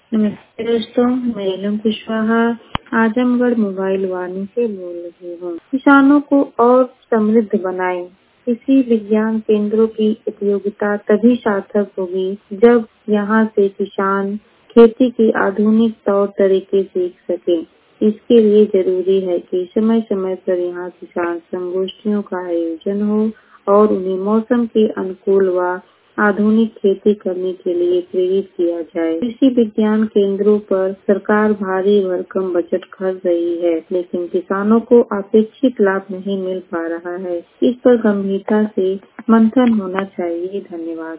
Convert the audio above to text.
नमस्ते दोस्तों, मैं नीलम कुशवाहा आजमगढ़ मोबाइल वाणी से बोल रही हूँ। किसानों को और समृद्ध बनाएं। कृषि विज्ञान केंद्रों की उपयोगिता तभी सार्थक होगी जब यहाँ से किसान खेती के आधुनिक तौर तरीके सीख सके। इसके लिए जरूरी है कि समय समय पर यहाँ किसान संगोष्ठियों का आयोजन हो और उन्हें मौसम के अनुकूल व आधुनिक खेती करने के लिए प्रेरित किया जाए। कृषि विज्ञान केंद्रों पर सरकार भारी भरकम बजट खर्च रही है, लेकिन किसानों को अपेक्षित लाभ नहीं मिल पा रहा है। इस पर गंभीरता से मंथन होना चाहिए। धन्यवाद।